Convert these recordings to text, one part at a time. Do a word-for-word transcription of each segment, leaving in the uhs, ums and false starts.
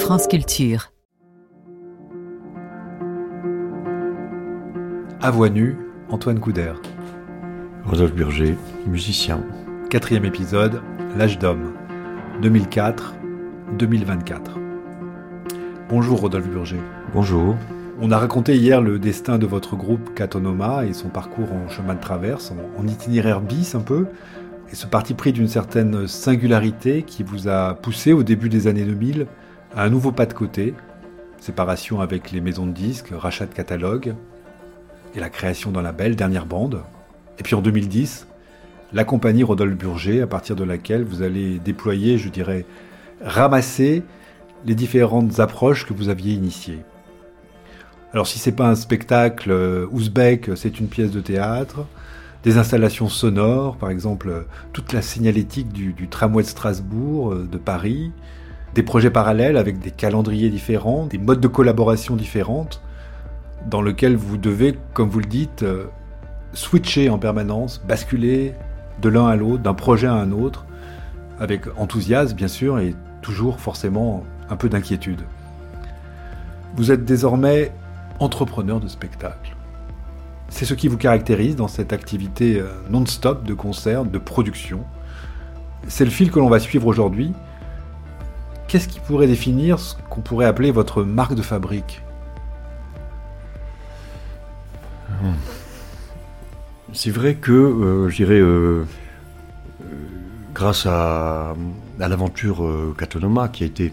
France Culture. À voix nue, Antoine Couder. Rodolphe Burger, musicien. Quatrième épisode, L'âge d'homme, deux mille quatre à deux mille vingt-quatre. Bonjour Rodolphe Burger. Bonjour. On a raconté hier le destin de votre groupe Katonoma et son parcours en chemin de traverse, en, en itinéraire bis un peu, et ce parti pris d'une certaine singularité qui vous a poussé au début des années deux mille à un nouveau pas de côté, séparation avec les maisons de disques, rachat de catalogue, et la création d'un label, Dernière Bande. Et puis en deux mille dix, la compagnie Rodolphe Burger, à partir de laquelle vous allez déployer, je dirais, ramasser les différentes approches que vous aviez initiées. Alors si c'est pas un spectacle euh, ouzbek, c'est une pièce de théâtre, des installations sonores, par exemple euh, toute la signalétique du, du tramway de Strasbourg, euh, de Paris, des projets parallèles avec des calendriers différents, des modes de collaboration différentes, dans lesquels vous devez, comme vous le dites, euh, switcher en permanence, basculer de l'un à l'autre, d'un projet à un autre, avec enthousiasme bien sûr, et toujours forcément un peu d'inquiétude. Vous êtes désormais entrepreneur de spectacle. C'est ce qui vous caractérise dans cette activité non-stop de concert, de production. C'est le fil que l'on va suivre aujourd'hui. Qu'est-ce qui pourrait définir ce qu'on pourrait appeler votre marque de fabrique ? C'est vrai que, euh, je dirais, euh, euh, grâce à, à l'aventure euh, Katonoma, qui a été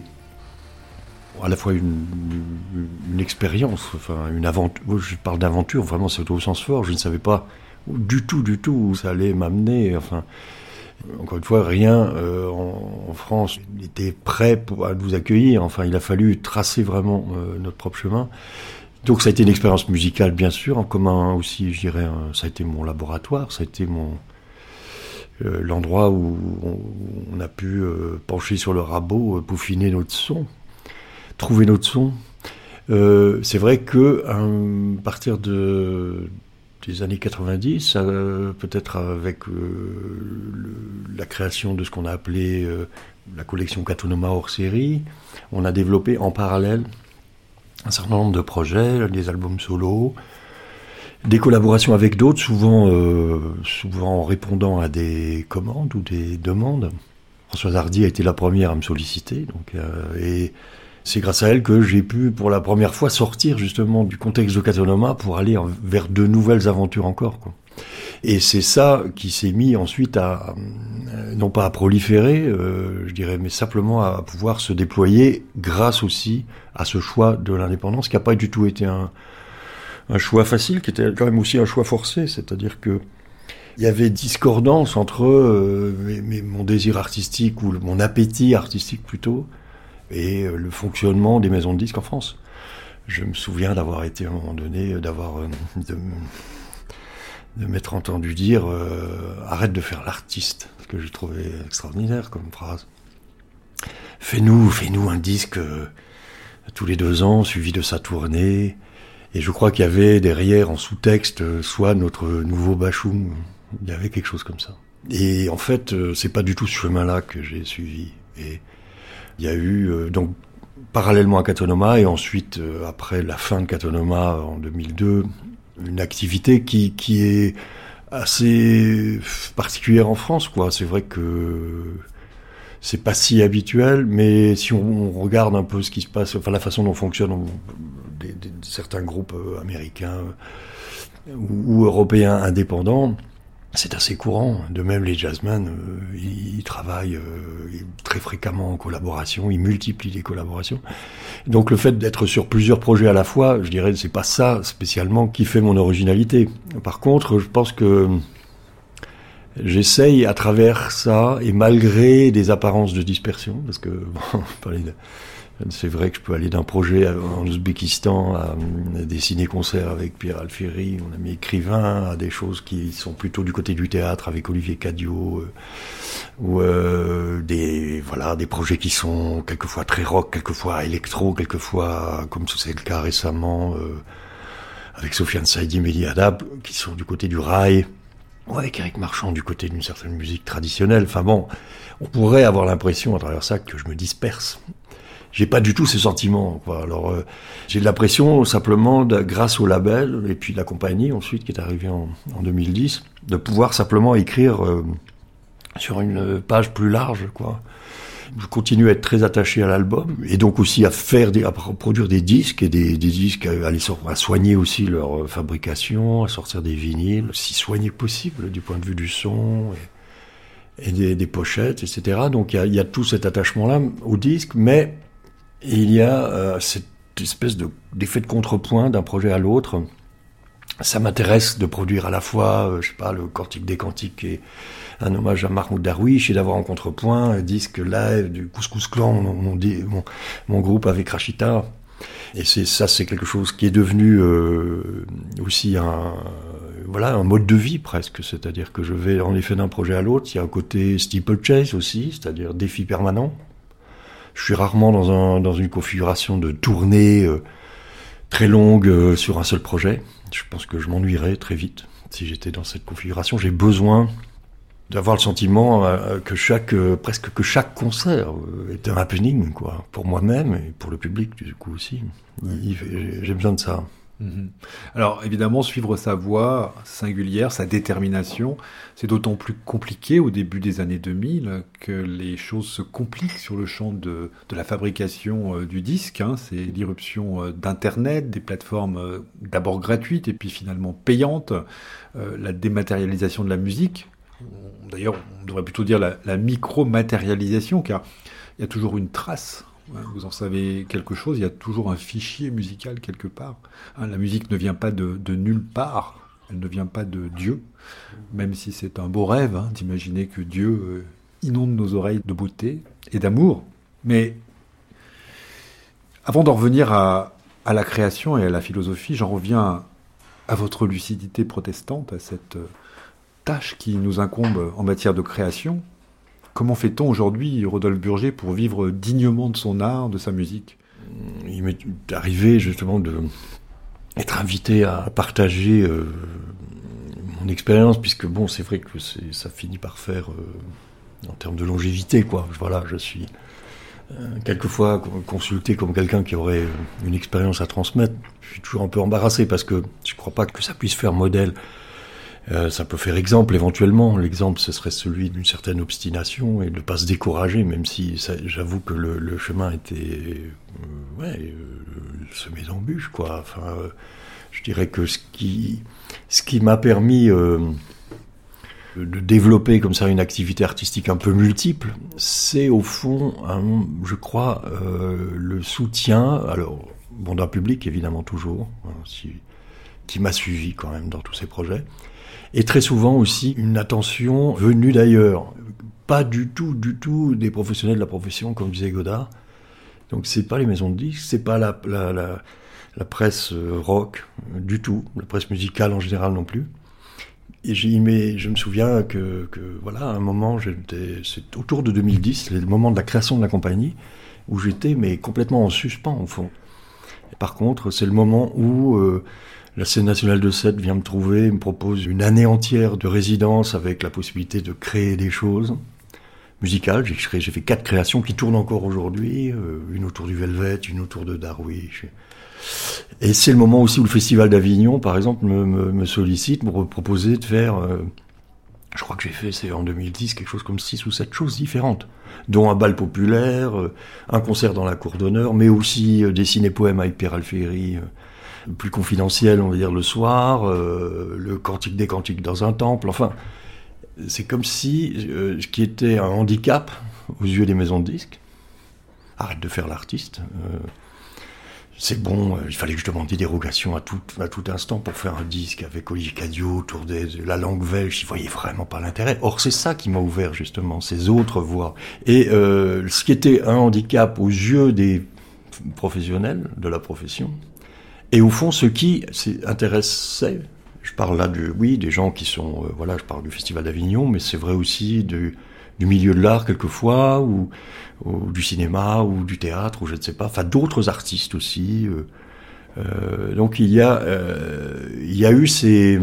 à la fois une, une, une expérience, enfin une aventure, je parle d'aventure, vraiment c'est au sens fort, je ne savais pas du tout, du tout où ça allait m'amener, enfin, encore une fois, rien euh, en, en France n'était prêt pour, à nous accueillir, enfin il a fallu tracer vraiment euh, notre propre chemin. Donc ça a été une expérience musicale bien sûr, en commun aussi, je dirais, hein, ça a été mon laboratoire, ça a été mon euh, l'endroit où on, on a pu euh, pencher sur le rabot, euh, peaufiner notre son, trouver notre son. Euh, c'est vrai que à partir de des années quatre-vingt-dix, euh, peut-être avec euh, le, la création de ce qu'on a appelé euh, la collection Katonoma hors série, on a développé en parallèle un certain nombre de projets, des albums solo, des collaborations avec d'autres, souvent, euh, souvent en répondant à des commandes ou des demandes. Françoise Hardy a été la première à me solliciter, donc, euh, et c'est grâce à elle que j'ai pu, pour la première fois, sortir justement du contexte de Katonoma pour aller en, vers de nouvelles aventures encore, quoi. Et c'est ça qui s'est mis ensuite à, non pas à proliférer, euh, je dirais, mais simplement à pouvoir se déployer grâce aussi à ce choix de l'indépendance, qui n'a pas du tout été un, un choix facile, qui était quand même aussi un choix forcé, c'est-à-dire que il y avait discordance entre euh, mes, mes, mon désir artistique, ou le, mon appétit artistique plutôt, et euh, le fonctionnement des maisons de disques en France. Je me souviens d'avoir été à un moment donné, d'avoir... Euh, de, de m'être entendu dire euh, « arrête de faire l'artiste », ce que je trouvais extraordinaire comme phrase. « Fais-nous, fais-nous un disque euh, tous les deux ans, suivi de sa tournée ». Et je crois qu'il y avait derrière, en sous-texte, euh, soit notre nouveau Bachoum, il y avait quelque chose comme ça. Et en fait, euh, c'est pas du tout ce chemin-là que j'ai suivi. Et il y a eu, euh, donc, parallèlement à Katonoma, et ensuite, euh, après la fin de Katonoma en deux mille deux, une activité qui, qui est assez particulière en France, quoi. C'est vrai que c'est pas si habituel, mais si on, on regarde un peu ce qui se passe, enfin la façon dont fonctionnent on, des, des, certains groupes américains ou, ou européens indépendants, c'est assez courant. De même, les jazzmen, euh, ils, ils travaillent euh, très fréquemment en collaboration, ils multiplient les collaborations. Donc le fait d'être sur plusieurs projets à la fois, je dirais, c'est pas ça spécialement qui fait mon originalité. Par contre, je pense que j'essaye à travers ça, et malgré des apparences de dispersion, parce que bon, c'est vrai que je peux aller d'un projet en Ouzbékistan à des ciné-concerts avec Pierre Alféry, mon ami écrivain, à des choses qui sont plutôt du côté du théâtre avec Olivier Cadiot, euh, ou euh, des voilà des projets qui sont quelquefois très rock, quelquefois électro, quelquefois comme c'est le cas récemment euh, avec Sofiane Saïdi, Mehdi Hadab, qui sont du côté du rail, ou avec Éric Marchand du côté d'une certaine musique traditionnelle. Enfin bon, on pourrait avoir l'impression à travers ça que je me disperse. j'ai pas du tout ces sentiments, quoi. Alors, euh, j'ai l'impression, simplement, de, grâce au label, et puis la compagnie, ensuite, qui est arrivée en, en deux mille dix, de pouvoir simplement écrire euh, sur une page plus large, quoi. Je continue à être très attaché à l'album, et donc aussi à faire des, à produire des disques, et des, des disques, à, aller so- à soigner aussi leur fabrication, à sortir des vinyles, si soigné que possible, du point de vue du son, et, et des, des pochettes, et cetera. Donc il y a, il y a tout cet attachement-là au disque, mais il y a euh, cette espèce de, d'effet de contrepoint d'un projet à l'autre. Ça m'intéresse de produire à la fois, euh, je sais pas, le Cantique des Cantiques et un hommage à Mahmoud Darwish, et d'avoir en contrepoint un disque live du Couscous Clan, mon, mon, mon, mon groupe avec Rachita. Et c'est, ça, c'est quelque chose qui est devenu euh, aussi un, voilà, un mode de vie presque. C'est-à-dire que je vais en effet d'un projet à l'autre. Il y a un côté steeplechase aussi, c'est-à-dire défi permanent. Je suis rarement dans, un, dans une configuration de tournée euh, très longue euh, sur un seul projet. Je pense que je m'ennuierais très vite si j'étais dans cette configuration. J'ai besoin d'avoir le sentiment euh, que chaque, euh, presque que chaque concert euh, est un happening, quoi, pour moi-même et pour le public, du coup aussi. Il, j'ai, j'ai besoin de ça. Mmh. Alors évidemment, suivre sa voie singulière, sa détermination, c'est d'autant plus compliqué au début des années deux mille que les choses se compliquent sur le champ de, de la fabrication euh, du disque. Hein. C'est l'irruption euh, d'Internet, des plateformes euh, d'abord gratuites et puis finalement payantes, euh, la dématérialisation de la musique. D'ailleurs, on devrait plutôt dire la, la micro-matérialisation, car il y a toujours une trace. Vous en savez quelque chose, il y a toujours un fichier musical quelque part. Hein, la musique ne vient pas de, de nulle part, elle ne vient pas de Dieu, même si c'est un beau rêve hein, d'imaginer que Dieu euh, inonde nos oreilles de beauté et d'amour. Mais avant d'en revenir à, à la création et à la philosophie, j'en reviens à votre lucidité protestante, à cette euh, tâche qui nous incombe en matière de création. Comment fait-on aujourd'hui, Rodolphe Burger, pour vivre dignement de son art, de sa musique ? Il m'est arrivé justement de être invité à partager euh, mon expérience, puisque bon, c'est vrai que c'est, ça finit par faire, euh, en termes de longévité, quoi. Voilà, je suis euh, quelquefois consulté comme quelqu'un qui aurait une expérience à transmettre. Je suis toujours un peu embarrassé parce que je ne crois pas que ça puisse faire modèle. Euh, ça peut faire exemple éventuellement. L'exemple, ce serait celui d'une certaine obstination et de ne pas se décourager, même si ça, j'avoue que le, le chemin était euh, ouais, euh, semé d'embûches, quoi. Enfin, euh, je dirais que ce qui, ce qui m'a permis euh, de développer comme ça une activité artistique un peu multiple, c'est au fond, un, je crois, euh, le soutien, alors bon, d'un public évidemment toujours, hein, si, qui m'a suivi quand même dans tous ces projets. Et très souvent aussi une attention venue d'ailleurs, pas du tout, du tout des professionnels de la profession, comme disait Godard. Donc c'est pas les maisons de disques, c'est pas la, la, la, la presse rock du tout, la presse musicale en général non plus. Et j'ai, mais je me souviens que, que voilà, à un moment, j'étais, c'est autour de deux mille dix, le moment de la création de la compagnie, où j'étais mais complètement en suspens au fond. Et par contre, c'est le moment où euh, la Scène nationale de Sète vient me trouver, me propose une année entière de résidence avec la possibilité de créer des choses musicales. J'ai, créé, j'ai fait quatre créations qui tournent encore aujourd'hui, euh, une autour du Velvet, une autour de Darwish. Et c'est le moment aussi où le Festival d'Avignon, par exemple, me, me, me sollicite, me proposer de faire, euh, je crois que j'ai fait, c'est en deux mille dix, quelque chose comme six ou sept choses différentes, dont un bal populaire, euh, un concert dans la cour d'honneur, mais aussi euh, des ciné-poèmes avec Pierre Alféry, euh, plus confidentiel, on va dire, le soir, euh, le Cantique des Cantiques dans un temple, enfin, c'est comme si, euh, ce qui était un handicap aux yeux des maisons de disques, arrête de faire l'artiste, euh, c'est bon, euh, il fallait que je demande des dérogations à tout, à tout instant pour faire un disque avec Olivier Cadio autour de la langue belge, j'y voyais vraiment pas l'intérêt. Or, c'est ça qui m'a ouvert, justement, ces autres voies. Et euh, ce qui était un handicap aux yeux des professionnels de la profession, et au fond, ce qui intéressait, je parle là de, oui, des gens qui sont, euh, voilà, je parle du Festival d'Avignon, mais c'est vrai aussi du, du milieu de l'art quelquefois, ou, ou du cinéma, ou du théâtre, ou je ne sais pas, enfin d'autres artistes aussi. Euh, euh, donc il y a, euh, il y a eu ces,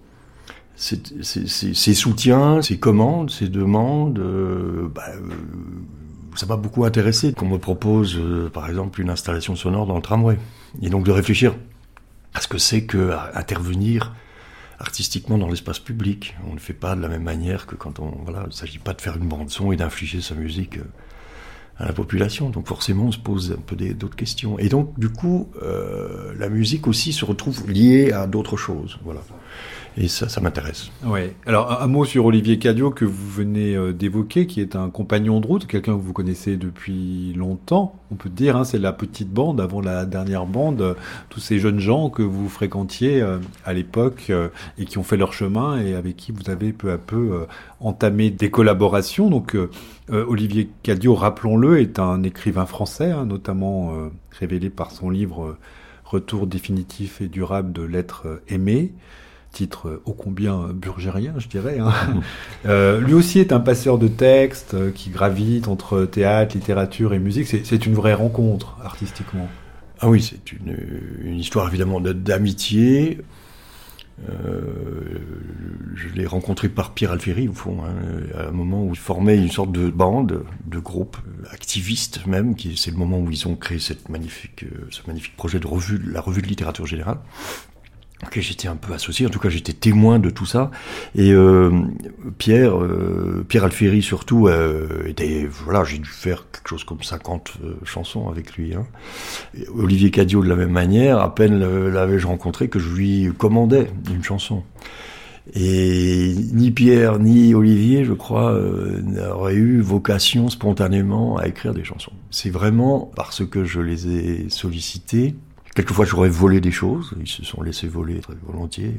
ces, ces, ces, ces soutiens, ces commandes, ces demandes, euh, bah, euh, ça m'a beaucoup intéressé qu'on me propose, euh, par exemple, une installation sonore dans le tramway. Et donc de réfléchir à ce que c'est que intervenir artistiquement dans l'espace public. On ne fait pas de la même manière que quand on... Voilà, il ne s'agit pas de faire une bande-son et d'infliger sa musique à la population. Donc forcément, on se pose un peu des, d'autres questions. Et donc, du coup, euh, la musique aussi se retrouve liée à d'autres choses. Voilà. Et ça, ça m'intéresse. Ouais. Alors, un, un mot sur Olivier Cadiot que vous venez euh, d'évoquer, qui est un compagnon de route, quelqu'un que vous connaissez depuis longtemps, on peut dire, hein, c'est la petite bande avant la dernière bande, euh, tous ces jeunes gens que vous fréquentiez euh, à l'époque euh, et qui ont fait leur chemin et avec qui vous avez peu à peu euh, entamé des collaborations. Donc, euh, euh, Olivier Cadiot, rappelons-le, est un écrivain français, hein, notamment euh, révélé par son livre euh, Retour définitif et durable de l'être aimé. Titre ô combien burgérien, je dirais. Hein. Euh, lui aussi est un passeur de textes euh, qui gravite entre théâtre, littérature et musique. C'est, c'est une vraie rencontre, artistiquement. Ah oui, c'est une, une histoire évidemment d'amitié. Euh, je l'ai rencontré par Pierre Alféry, au fond, hein, à un moment où ils formaient une sorte de bande, de groupe, activiste même, qui, c'est le moment où ils ont créé cette magnifique, euh, ce magnifique projet de revue, la revue de littérature générale. Ok, j'étais un peu associé, en tout cas j'étais témoin de tout ça. Et euh, Pierre, euh, Pierre Alféry surtout, euh, était, voilà, j'ai dû faire quelque chose comme cinquante euh, chansons avec lui. Hein. Et Olivier Cadiot de la même manière, à peine l'avais-je rencontré que je lui commandais une chanson. Et ni Pierre ni Olivier, je crois, euh, n'auraient eu vocation spontanément à écrire des chansons. C'est vraiment parce que je les ai sollicités. Quelquefois, j'aurais volé des choses. Ils se sont laissés voler très volontiers.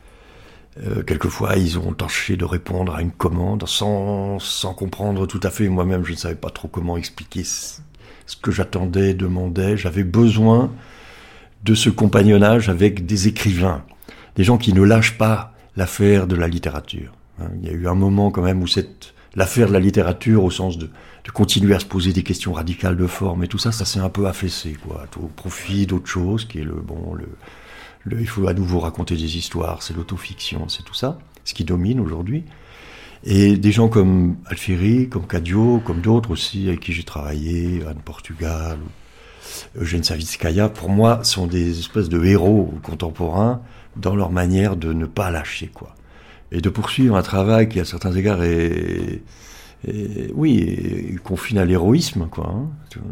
Euh, quelquefois, ils ont tâché de répondre à une commande sans, sans comprendre tout à fait. Moi-même, je ne savais pas trop comment expliquer ce, ce que j'attendais, demandais. J'avais besoin de ce compagnonnage avec des écrivains, des gens qui ne lâchent pas l'affaire de la littérature. Hein, il y a eu un moment quand même où cette l'affaire de la littérature, au sens de, de continuer à se poser des questions radicales de forme et tout ça, ça s'est un peu affaissé, quoi, au profit d'autre chose, qui est le bon, le, le, il faut à nouveau raconter des histoires, c'est l'autofiction, c'est tout ça, ce qui domine aujourd'hui. Et des gens comme Alféry, comme Cadiot, comme d'autres aussi avec qui j'ai travaillé, Anne Portugal, Eugène Savitskaya, pour moi, sont des espèces de héros contemporains dans leur manière de ne pas lâcher, quoi. Et de poursuivre un travail qui, à certains égards, est, est oui, est confine à l'héroïsme, quoi. Hein.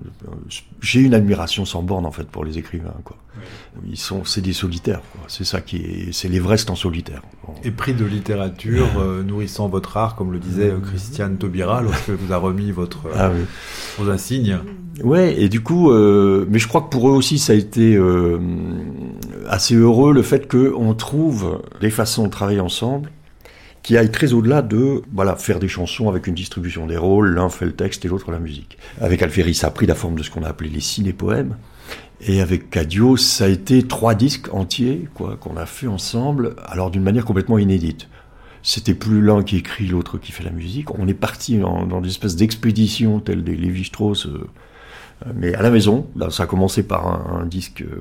J'ai une admiration sans borne, en fait, pour les écrivains, quoi. Ils sont, c'est des solitaires, quoi. C'est ça qui est, c'est l'Everest en solitaire. Bon. Et prix de littérature, euh, nourrissant votre art, comme le disait euh, Christiane Taubira lorsqu'elle vous a remis votre, euh, ah, oui. vos insignes. Ouais, et du coup, euh, mais je crois que pour eux aussi, ça a été euh, assez heureux, le fait qu'on trouve des façons de travailler ensemble qui aille très au-delà de voilà, faire des chansons avec une distribution des rôles, l'un fait le texte et l'autre la musique. Avec Alféry, ça a pris la forme de ce qu'on a appelé les ciné-poèmes, et avec Cadiot, ça a été trois disques entiers, quoi, qu'on a fait ensemble, alors d'une manière complètement inédite. C'était plus l'un qui écrit, l'autre qui fait la musique. On est parti dans, dans des espèces d'expéditions telles des Lévi-Strauss, euh, mais à la maison. Là, ça a commencé par un, un disque euh,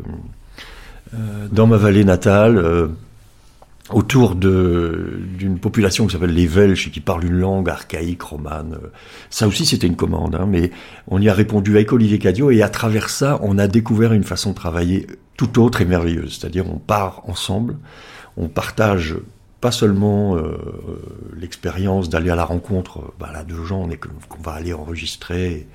euh, dans ma vallée natale, euh, autour de, d'une population qui s'appelle les Welsh et qui parle une langue archaïque, romane. Ça aussi, c'était une commande, hein, mais on y a répondu avec Olivier Cadiot, et à travers ça, on a découvert une façon de travailler tout autre et merveilleuse. C'est-à-dire, on part ensemble, on partage pas seulement euh, l'expérience d'aller à la rencontre bah, là, de gens qu'on va aller enregistrer,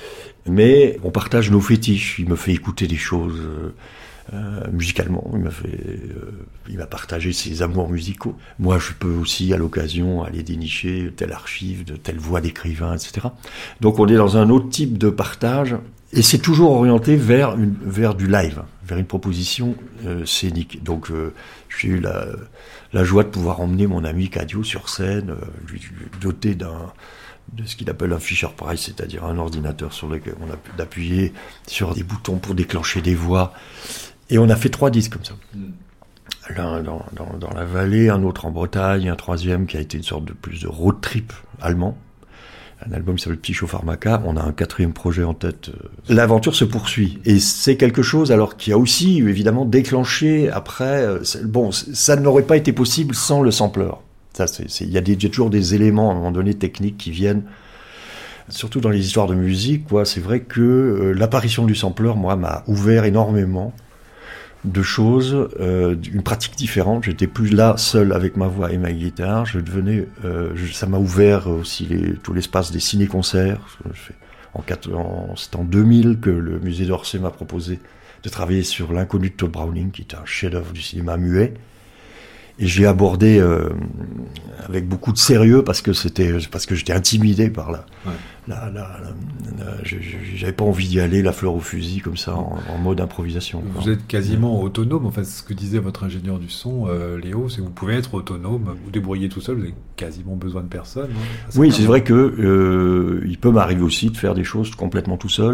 mais on partage nos fétiches. Il me fait écouter des choses... Euh, Euh, musicalement, il m'a fait, euh, il m'a partagé ses amours musicaux. Moi, je peux aussi, à l'occasion, aller dénicher telle archive, de telle voix d'écrivain, et cetera. Donc, on est dans un autre type de partage, et c'est toujours orienté vers une, vers du live, vers une proposition euh, scénique. Donc, euh, j'ai eu la, la joie de pouvoir emmener mon ami Cadiot sur scène, euh, lui, lui doter d'un de ce qu'il appelle un Fisher-Price, c'est-à-dire un ordinateur sur lequel on a pu d'appuyer sur des boutons pour déclencher des voix. Et on a fait trois disques comme ça. Mm. L'un dans, dans, dans la vallée, un autre en Bretagne, un troisième qui a été une sorte de plus de road trip allemand. Un album qui s'appelle Psychopharmaka. On a un quatrième projet en tête. L'aventure se poursuit. Et c'est quelque chose, alors, qui a aussi, évidemment, déclenché après... Bon, ça n'aurait pas été possible sans le sampleur. Ça, c'est, c'est, il y a des, il y a toujours des éléments, à un moment donné, techniques qui viennent surtout dans les histoires de musique, quoi, c'est vrai que euh, l'apparition du sampler, moi, m'a ouvert énormément de choses, euh, une pratique différente. J'étais plus là seul avec ma voix et ma guitare. Je devenais, euh, je, ça m'a ouvert aussi les, tout l'espace des ciné-concerts. Je fais, en, en, c'est en deux mille que le musée d'Orsay m'a proposé de travailler sur L'inconnu de Tod Browning, qui est un chef-d'œuvre du cinéma muet. Et j'ai abordé euh, avec beaucoup de sérieux parce que c'était parce que j'étais intimidé par là. Ouais. La, la, la, la, je, je, j'avais pas envie d'y aller, la fleur au fusil comme ça, en, en mode improvisation. Vous quoi. Êtes quasiment ouais. autonome. En fait, ce que disait votre ingénieur du son, euh, Léo, c'est que vous pouvez être autonome, vous débrouiller tout seul, vous n'avez quasiment besoin de personne. Hein, oui, c'est vrai que euh, il peut m'arriver aussi de faire des choses complètement tout seul,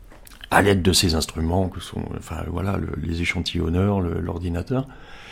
à l'aide de ces instruments que sont, enfin voilà, le, les échantillonneurs, le, l'ordinateur.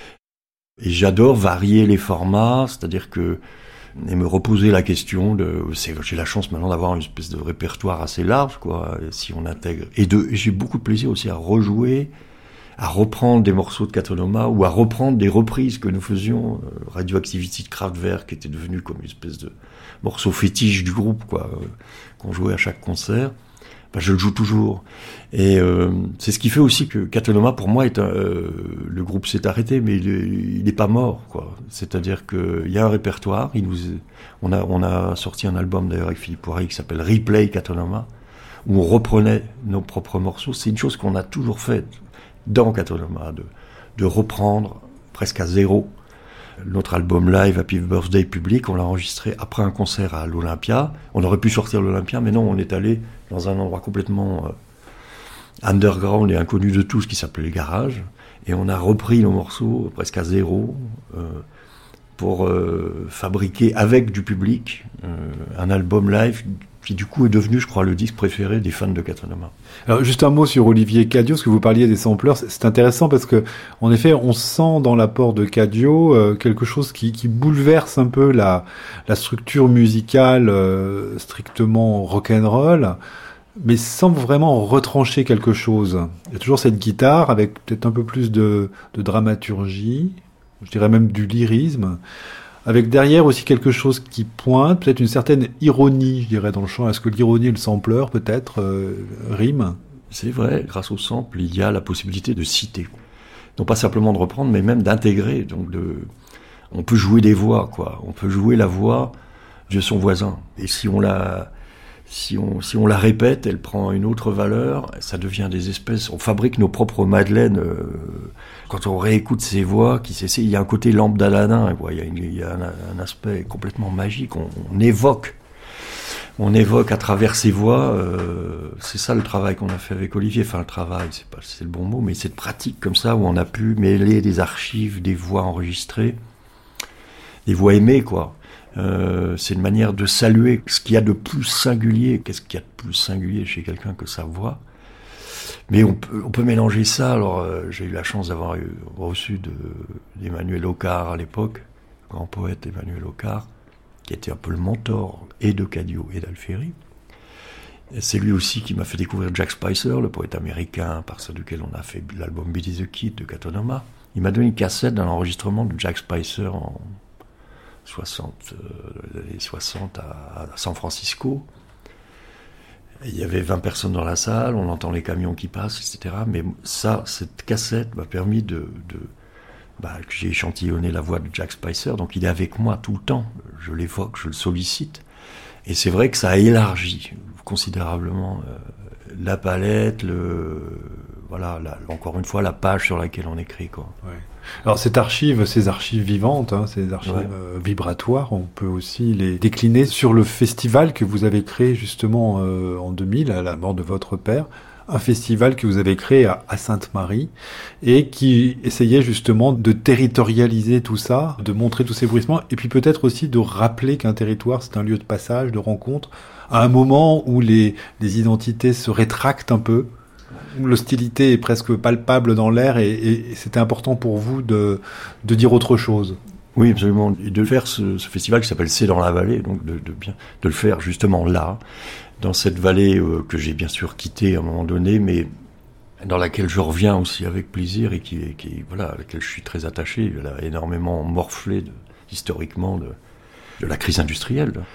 Et j'adore varier les formats, c'est-à-dire que et me reposer la question de, c'est, j'ai la chance maintenant d'avoir une espèce de répertoire assez large, quoi, si on intègre. Et de, et j'ai beaucoup de plaisir aussi à rejouer, à reprendre des morceaux de Katonoma ou à reprendre des reprises que nous faisions, euh, Radioactivity de Kraftwerk, qui était devenu comme une espèce de morceau fétiche du groupe, quoi, euh, qu'on jouait à chaque concert. Ben, je le joue toujours. Et euh, c'est ce qui fait aussi que Katonoma, pour moi, est un, euh, le groupe s'est arrêté, mais il n'est pas mort, quoi. C'est-à-dire qu'il y a un répertoire. Il nous, on, a, on a sorti un album, d'ailleurs, avec Philippe Poirier, qui s'appelle Replay Katonoma, où on reprenait nos propres morceaux. C'est une chose qu'on a toujours faite dans Katonoma, de, de reprendre presque à zéro. Notre album live, Happy Birthday Public, on l'a enregistré après un concert à l'Olympia. On aurait pu sortir l'Olympia, mais non, on est allé dans un endroit complètement euh, underground et inconnu de tous, qui s'appelait le Garage. Et on a repris nos morceaux presque à zéro euh, pour euh, fabriquer avec du public euh, un album live qui du coup est devenu, je crois, le disque préféré des fans de Katonoma. Alors juste un mot sur Olivier Cadio, parce que vous parliez des sampleurs, c'est intéressant parce que en effet, on sent dans l'apport de Cadio euh, quelque chose qui, qui bouleverse un peu la, la structure musicale euh, strictement rock'n'roll, mais sans vraiment retrancher quelque chose. Il y a toujours cette guitare avec peut-être un peu plus de, de dramaturgie, je dirais même du lyrisme, avec derrière aussi quelque chose qui pointe, peut-être une certaine ironie, je dirais, dans le chant. Est-ce que l'ironie et le sampler, peut-être, euh, riment ? C'est vrai, grâce au sample, il y a la possibilité de citer. Non pas simplement de reprendre, mais même d'intégrer. Donc de... On peut jouer des voix, quoi. On peut jouer la voix de son voisin. Et si on la... Si on, si on la répète, elle prend une autre valeur, ça devient des espèces... On fabrique nos propres madeleines. Euh, quand on réécoute ces voix, qui s'essaient, il y a un côté lampe d'Aladin, il y a, une, il y a un, un aspect complètement magique. On, on évoque, on évoque à travers ces voix. Euh, c'est ça le travail qu'on a fait avec Olivier. Enfin, le travail, c'est pas, c'est le bon mot, mais cette pratique comme ça où on a pu mêler des archives, des voix enregistrées, des voix aimées, quoi. Euh, c'est une manière de saluer ce qu'il y a de plus singulier. Qu'est-ce qu'il y a de plus singulier chez quelqu'un que sa voix ? Mais on peut, on peut mélanger ça. Alors, euh, j'ai eu la chance d'avoir eu, reçu de, d'Emmanuel Ocar à l'époque, grand poète Emmanuel Ocar, qui était un peu le mentor et de Cadio et d'Alfieri. Et c'est lui aussi qui m'a fait découvrir Jack Spicer, le poète américain par celui duquel on a fait l'album Billy the Kid de Katonoma. Il m'a donné une cassette d'un enregistrement de Jack Spicer en soixante, euh, les soixante à, à San Francisco. Et il y avait vingt personnes dans la salle, on entend les camions qui passent, et cetera. Mais ça, cette cassette m'a permis de... de bah, que j'ai échantillonné la voix de Jack Spicer, donc il est avec moi tout le temps. Je l'évoque, je le sollicite. Et c'est vrai que ça a élargi considérablement euh, la palette, le... Voilà, la, encore une fois, la page sur laquelle on écrit, quoi. Ouais. Alors, cette archive, ces archives vivantes, hein, ces archives ouais. euh, vibratoires, on peut aussi les décliner sur le festival que vous avez créé justement euh, en deux mille, à la mort de votre père. Un festival que vous avez créé à, à Sainte-Marie et qui essayait justement de territorialiser tout ça, de montrer tous ces bruissements et puis peut-être aussi de rappeler qu'un territoire, c'est un lieu de passage, de rencontre, à un moment où les, les identités se rétractent un peu, où l'hostilité est presque palpable dans l'air et, et, et c'était important pour vous de, de dire autre chose. Oui, absolument. Et de faire ce, ce festival qui s'appelle C'est dans la vallée, donc de, de, bien, de le faire justement là, dans cette vallée euh, que j'ai bien sûr quittée à un moment donné, mais dans laquelle je reviens aussi avec plaisir et qui, qui voilà, à laquelle je suis très attaché. Elle a énormément morflé de, historiquement de, de la crise industrielle, de,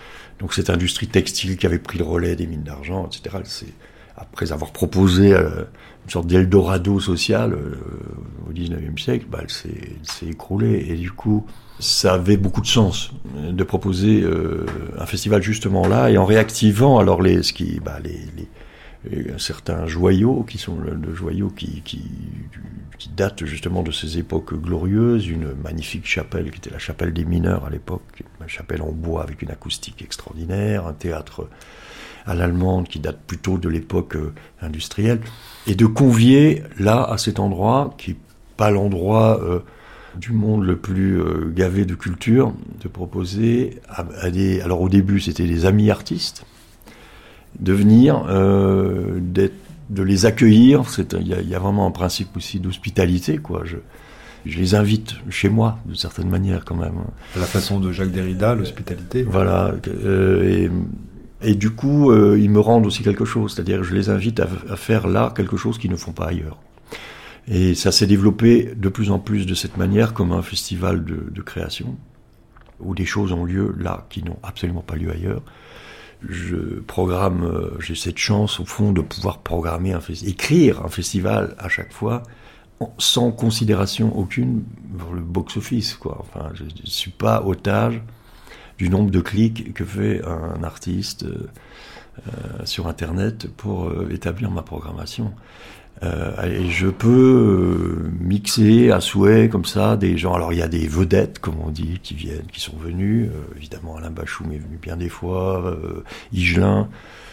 Donc cette industrie textile qui avait pris le relais des mines d'argent, et cetera, c'est, après avoir proposé euh, une sorte d'Eldorado social euh, au dix-neuvième siècle, bah, elle, s'est, elle s'est écroulée. Et du coup, ça avait beaucoup de sens de proposer euh, un festival justement là, et en réactivant alors les, ce qui, bah, les, les, les certains joyaux qui sont le, le joyau qui, qui, qui date justement de ces époques glorieuses, une magnifique chapelle qui était la chapelle des mineurs à l'époque, une chapelle en bois avec une acoustique extraordinaire, un théâtre à l'allemande qui date plutôt de l'époque euh, industrielle, et de convier là, à cet endroit, qui n'est pas l'endroit euh, du monde le plus euh, gavé de culture, de proposer à, à des... Alors au début, c'était des amis artistes, de venir, euh, d'être, de les accueillir. Il y, y a vraiment un principe aussi d'hospitalité, quoi. Je, je les invite chez moi, d'une certaine manière, quand même. À la façon de Jacques Derrida, l'hospitalité. Voilà. Euh, et... Et du coup, euh, ils me rendent aussi quelque chose, c'est-à-dire que je les invite à, à faire là quelque chose qu'ils ne font pas ailleurs. Et ça s'est développé de plus en plus de cette manière, comme un festival de, de création, où des choses ont lieu là qui n'ont absolument pas lieu ailleurs. Je programme, euh, j'ai cette chance au fond de pouvoir programmer un festival, écrire un festival à chaque fois, en, sans considération aucune pour le box-office, quoi. Enfin, je ne suis pas otage du nombre de clics que fait un artiste euh, euh, sur Internet pour euh, établir ma programmation. Euh, et je peux euh, mixer à souhait comme ça des gens. Alors il y a des vedettes, comme on dit, qui viennent, qui sont venus. Euh, évidemment, Alain Bachoum est venu bien des fois, euh, Higelin.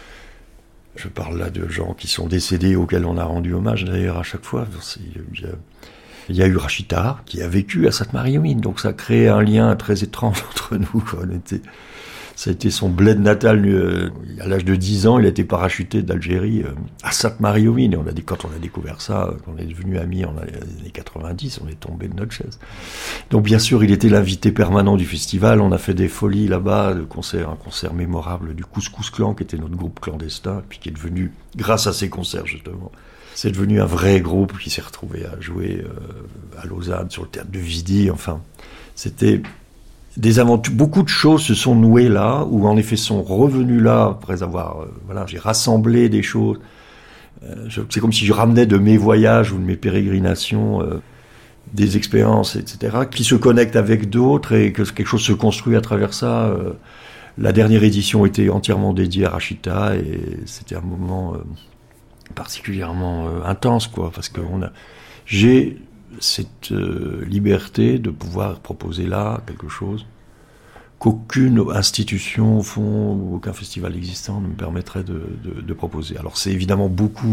Je parle là de gens qui sont décédés, auxquels on a rendu hommage d'ailleurs à chaque fois. Il y a, Il y a eu Rachid, qui a vécu à Sainte-Marie-aux-Mines, donc ça a créé un lien très étrange entre nous. On était, ça a été son bled natal. Euh, à l'âge de dix ans, il a été parachuté d'Algérie euh, à Sainte-Marie-aux-Mines. Et on a dit, quand on a découvert ça, quand on est devenu amis en années quatre-vingt-dix, on est tombé de notre chaise. Donc bien sûr, il était l'invité permanent du festival. On a fait des folies là-bas, de concerts, un concert mémorable du Couscous Clan, qui était notre groupe clandestin, puis qui est devenu, grâce à ces concerts justement, c'est devenu un vrai groupe qui s'est retrouvé à jouer euh, à Lausanne, sur le théâtre de Vidi. Enfin, c'était des aventures. Beaucoup de choses se sont nouées là, ou en effet sont revenues là, après avoir... Euh, voilà, j'ai rassemblé des choses. Euh, je, c'est comme si je ramenais de mes voyages ou de mes pérégrinations euh, des expériences, et cetera, qui se connectent avec d'autres et que quelque chose se construit à travers ça. Euh, la dernière édition était entièrement dédiée à Rachida et c'était un moment... Euh, particulièrement euh, intense, quoi, parce que on a, j'ai cette euh, liberté de pouvoir proposer là quelque chose qu'aucune institution, au fond, ou aucun festival existant ne me permettrait de, de, de proposer. Alors c'est évidemment beaucoup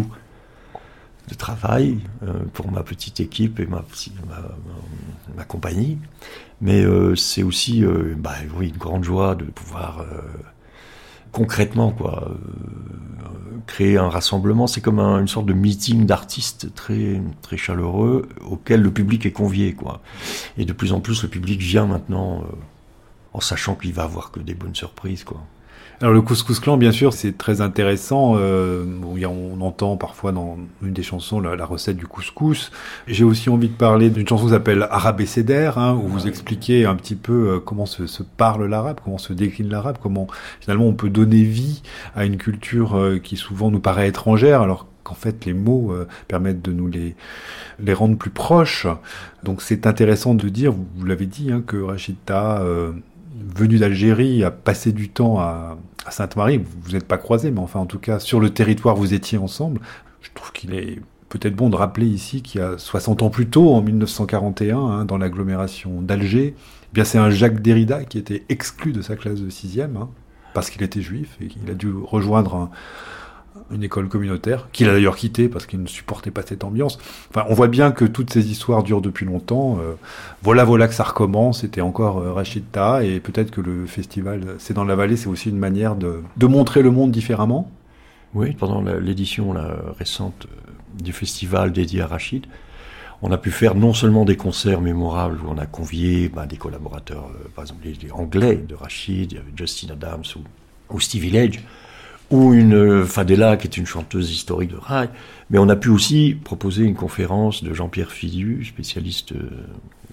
de travail euh, pour ma petite équipe et ma, ma, ma, ma compagnie, mais euh, c'est aussi euh, bah, oui, une grande joie de pouvoir... Euh, concrètement, quoi, euh, créer un rassemblement, c'est comme un, une sorte de meeting d'artistes très, très chaleureux auquel le public est convié, quoi. Et de plus en plus, le public vient maintenant euh, en sachant qu'il va avoir que des bonnes surprises, quoi. Alors le Couscous Clan, bien sûr, c'est très intéressant. Euh, on entend parfois dans une des chansons la, la recette du couscous. J'ai aussi envie de parler d'une chanson qui s'appelle Arabécédaire, hein, où ouais. vous expliquez un petit peu euh, comment se, se parle l'arabe, comment se décline l'arabe, comment finalement on peut donner vie à une culture euh, qui souvent nous paraît étrangère, alors qu'en fait les mots euh, permettent de nous les, les rendre plus proches. Donc c'est intéressant de dire, vous, vous l'avez dit, hein, que Rachida... Euh, venu d'Algérie, a passé du temps à, à Sainte-Marie, vous n'êtes pas croisés, mais enfin en tout cas sur le territoire vous étiez ensemble. Je trouve qu'il est peut-être bon de rappeler ici qu'il y a soixante ans plus tôt, en mille neuf cent quarante et un, hein, dans l'agglomération d'Alger, eh bien c'est un Jacques Derrida qui était exclu de sa classe de sixième, hein, parce qu'il était juif et qu'il a dû rejoindre un, une école communautaire, qu'il a d'ailleurs quitté parce qu'il ne supportait pas cette ambiance. Enfin, on voit bien que toutes ces histoires durent depuis longtemps. Euh, voilà, voilà que ça recommence. C'était encore euh, Rachida, et peut-être que le festival C'est dans la vallée, c'est aussi une manière de, de montrer le monde différemment. Oui, pendant la, l'édition la récente euh, du festival dédié à Rachid, on a pu faire non seulement des concerts mémorables où on a convié bah, des collaborateurs, euh, par exemple les, les Anglais de Rachid, il y avait Justin Adams ou, ou Stevie Lage, ou une euh, Fadela, qui est une chanteuse historique de raï, mais on a pu aussi proposer une conférence de Jean-Pierre Fidu, spécialiste euh,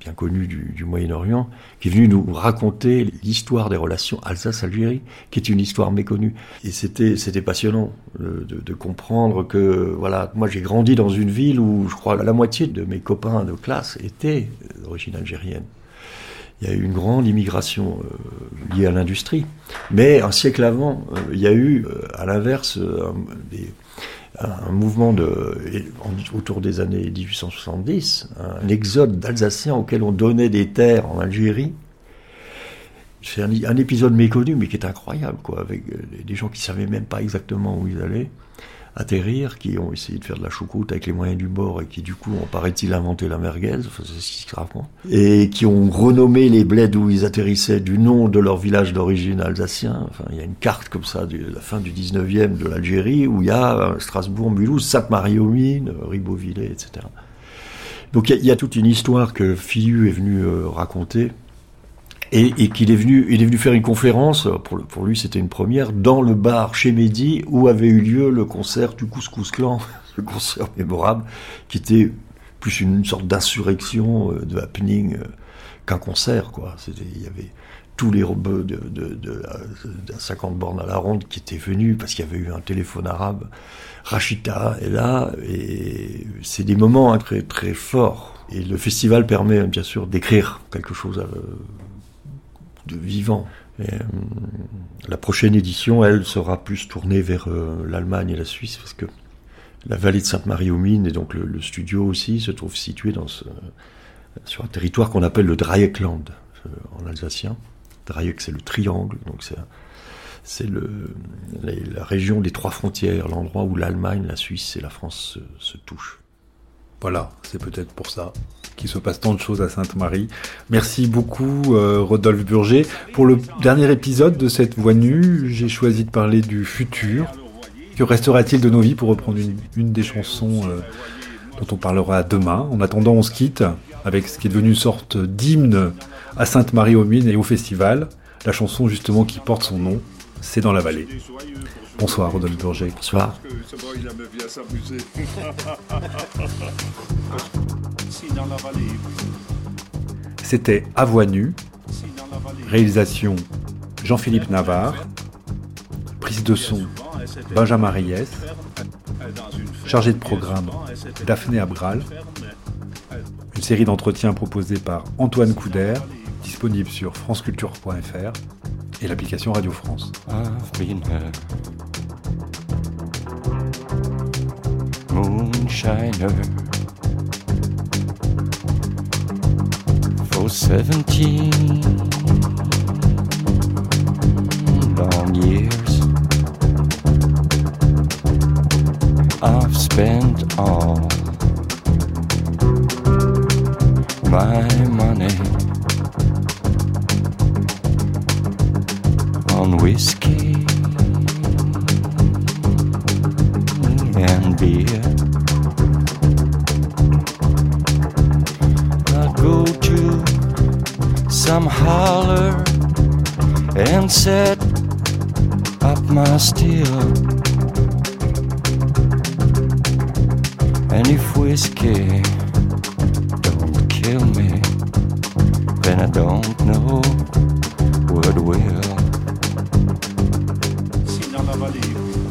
quelqu'un connu du, du Moyen-Orient, qui est venu nous raconter l'histoire des relations Alsace-Algérie, qui est une histoire méconnue. Et c'était, c'était passionnant de, de, de comprendre que, voilà, moi j'ai grandi dans une ville où je crois la moitié de mes copains de classe étaient d'origine algérienne. Il y a eu une grande immigration euh, liée à l'industrie. Mais un siècle avant, euh, il y a eu, euh, à l'inverse, euh, des, un mouvement de, autour des années dix-huit cent soixante-dix, un exode d'Alsaciens auxquels on donnait des terres en Algérie. C'est un, un épisode méconnu, mais qui est incroyable, quoi, avec des gens qui ne savaient même pas exactement où ils allaient atterrir, qui ont essayé de faire de la choucroute avec les moyens du bord et qui du coup ont, paraît-il, inventé la merguez, enfin, c'est ce qui se raconte, et qui ont renommé les bleds où ils atterrissaient du nom de leur village d'origine alsacien. Enfin, il y a une carte comme ça de la fin du dix-neuvième de l'Algérie où il y a Strasbourg, Mulhouse, Sainte-Marie-aux-Mines, Ribeauvillé, et cetera. Donc il y, a, il y a toute une histoire que Philu est venu euh, raconter. Et, et qu'il est venu, il est venu faire une conférence, pour, pour lui c'était une première, dans le bar chez Mehdi, où avait eu lieu le concert du Couscous Clan, le concert mémorable, qui était plus une, une sorte d'insurrection, euh, de happening, euh, qu'un concert, quoi. C'était, il y avait tous les rebeux de, de, de, de, de cinquante bornes à la ronde qui étaient venus, parce qu'il y avait eu un téléphone arabe. Rachida est là, et c'est des moments hein, très, très forts. Et le festival permet, bien sûr, d'écrire quelque chose à, de vivant. Et, euh, la prochaine édition, elle, sera plus tournée vers euh, l'Allemagne et la Suisse, parce que la vallée de Sainte-Marie-aux-Mines, et donc le, le studio aussi, se trouve situé dans ce, sur un territoire qu'on appelle le Dreieckland, euh, en alsacien. Dreieck, c'est le triangle, donc c'est, c'est le, la, la région des trois frontières, l'endroit où l'Allemagne, la Suisse et la France se, se touchent. Voilà, c'est peut-être pour ça qu'il se passe tant de choses à Sainte-Marie. Merci beaucoup, euh, Rodolphe Burger. Pour le dernier épisode de cette voix nue, j'ai choisi de parler du futur. Que restera-t-il de nos vies, pour reprendre une, une des chansons euh, dont on parlera demain. En attendant, on se quitte avec ce qui est devenu une sorte d'hymne à Sainte-Marie-aux-Mines et au festival. La chanson justement qui porte son nom, c'est dans la vallée. Bonsoir, Rodolphe Burger. Bonsoir. C'était À Voix nue, réalisation Jean-Philippe Navarre, prise de son Benjamin Reyes, chargé de programme Daphné Abgral, une série d'entretiens proposés par Antoine Couder, disponible sur franceculture point f r et l'application Radio France. I've been a moonshiner for seventeen long years. I've spent all my money on whiskey and beer. I go to some holler and set up my still. And if whiskey don't kill me, then I don't know what will. Si dans la vallée